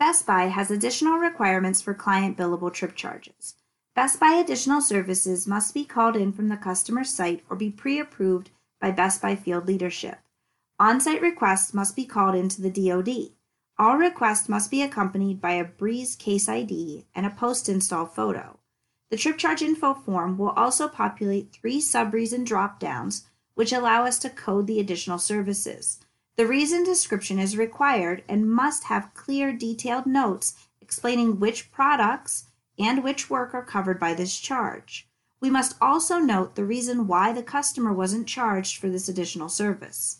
Best Buy has additional requirements for client billable trip charges. Best Buy additional services must be called in from the customer site or be pre-approved by Best Buy field leadership. On-site requests must be called into the DoD. All requests must be accompanied by a Breeze Case ID and a post-install photo. The trip charge info form will also populate 3 sub-reason drop-downs, which allow us to code the additional services. The reason description is required and must have clear, detailed notes explaining which products and which work are covered by this charge. We must also note the reason why the customer wasn't charged for this additional service.